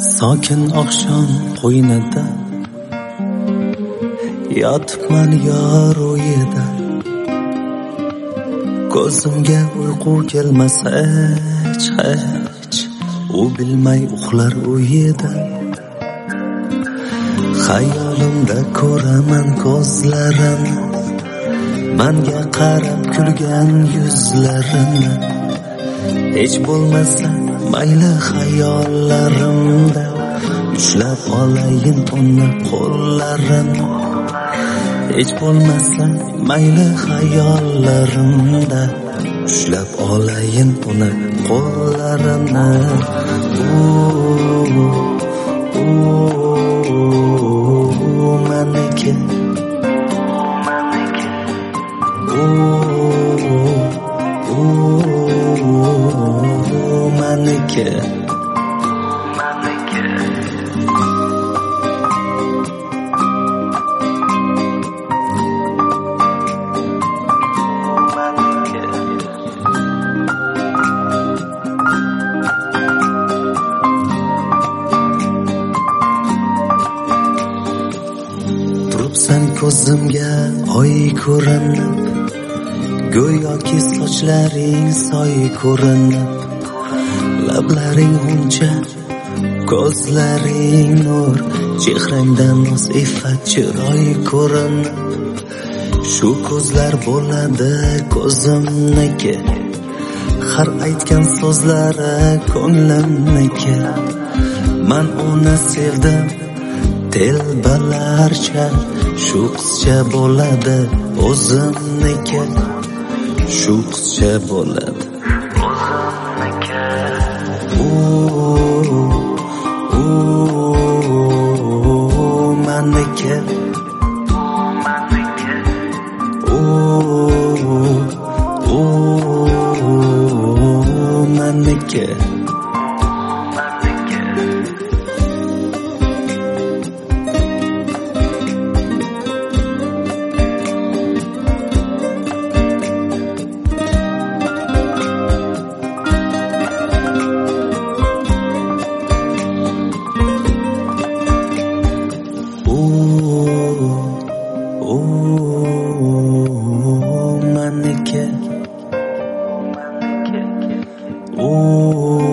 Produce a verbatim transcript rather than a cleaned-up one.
Sokin oqshom qo'ynida yotibman yor o'yida. Ko'zimga uyqu kelmas hech hech, u bilmay uxlar o'yida. Xayolimda ko'raman ko'zlarini, menga qarab kulgan yuzlarini. Hech bo'lmasa mayli xayollarimda ushlab olayin uni qo'llarini. Hech bo'lmasa mayli xayollarimda ushlab olayin uni qo'llarini. U meniki, u meniki. Turibsan ko'zimga oy ko'rinib, go'yoki sochlaring soy ko'rinib. Lablaring g'uncha, ko'zlaring nur, chehrangdan noz iffat chiroy ko'rinib. Shu ko'zlar bo'ladi ko'zimniki, har aytgan so'zlari ko'nglimniki. Men uni sevdim telbalarcha, shu qizcha bo'ladi o'zimniki, shu qizcha bo'ladi o'zimniki. U u meniki, u u meniki. Oh,